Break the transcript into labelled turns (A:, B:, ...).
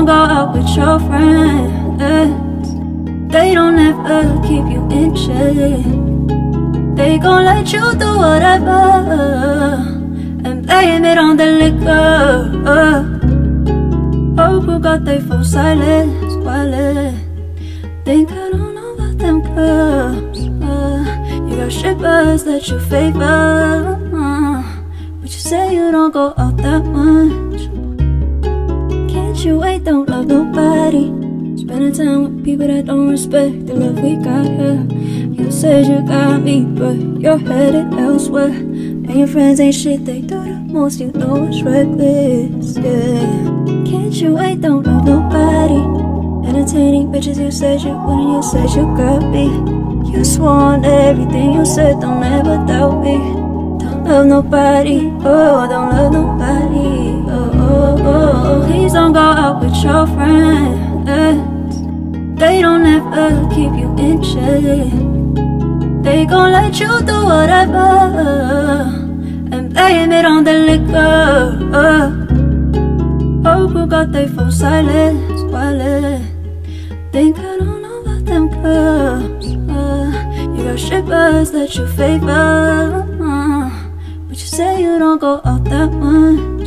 A: don't go out with your friends. They don't ever keep you in check. They gon' let you do whatever and blame it on the liquor. Oh, who got their phone silence, wallet? Think I don't know about them girls. You got strippers that you favor, but you say you don't go out that much. Can't you wait, don't love nobody. Spending time with people that don't respect the love we got here. You said you got me, but you're headed elsewhere. And your friends ain't shit, they do the most, you know it's reckless, yeah. Can't you wait, don't love nobody. Entertaining bitches, you said you wouldn't, you said you got me. You swore on everything you said, don't ever doubt me. Don't love nobody, oh, don't love nobody, oh, oh, oh. Please don't go out with your friends. They don't ever keep you in check. They gon' let you do whatever and blame it on the liquor. Oh, who got their phone silence, wallet? Think I don't know about them girls. You got strippers that you favor, but you say you don't go out that much.